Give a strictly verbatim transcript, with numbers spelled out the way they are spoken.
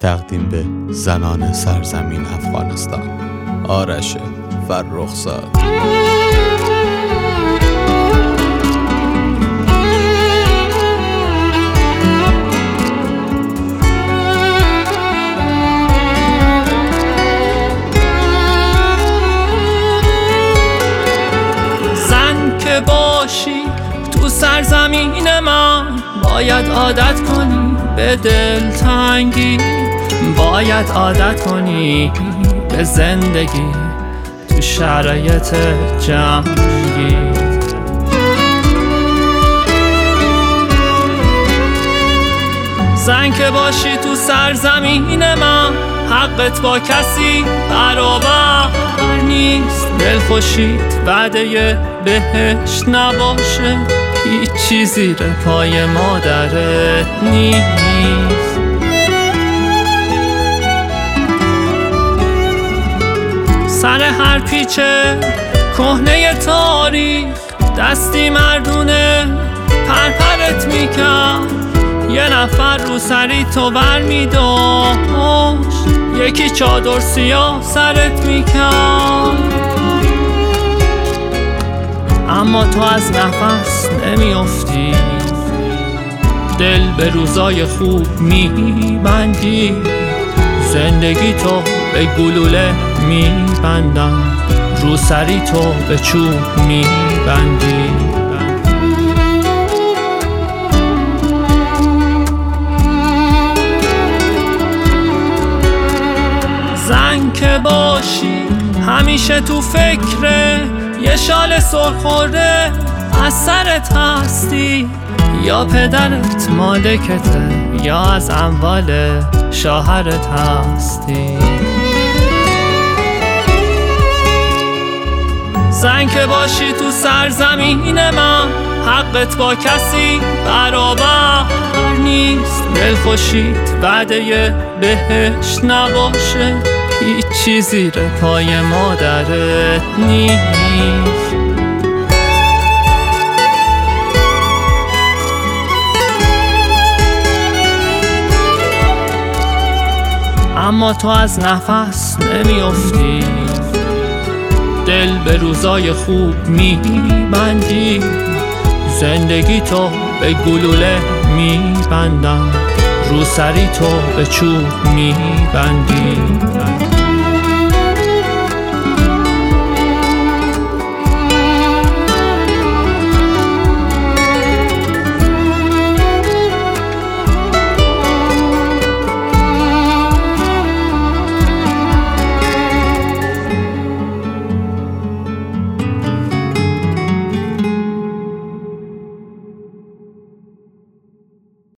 تقدیم به زنان سرزمین افغانستان. آرش فرخزاد. زن که باشی تو سرزمین من، باید عادت کنی به دلتنگی، باید عادت کنی به زندگی تو شرایط جنگی. زن که باشی تو سرزمین من، حقت با کسی برابر نیست. دلخوشیت وعده بهشت نباشه، هیچی زیر پای مادرت نیست. سر هر پیچه کهنه تاریخ، دستی مردونه پرپرت میکرد. یه نفر رو سری تو بر میداشت، یکی چادر سیاه سرت میکرد. اما تو از نفس نمیافتی، دل به روزای خوب میبندی. زندگی تو به گلوله میبندن، رو سری تو به چوب میبندی. زن که باشی همیشه تو فکره، یه شال سرخورده از سرت هستی. یا پدرت مالکته، یا از اموال شوهرت هستی. زن که باشی تو سرزمین من، حقت با کسی برابر نیست. دلخوشیت وعده بهشت نباشه، هیچی زیر پای مادرت نیست. اما تو از نفس نمیافتی، دل به روزای خوب میبندی. زندگی تو به گلوله میبندن، رو سری تو به چوب میبندی.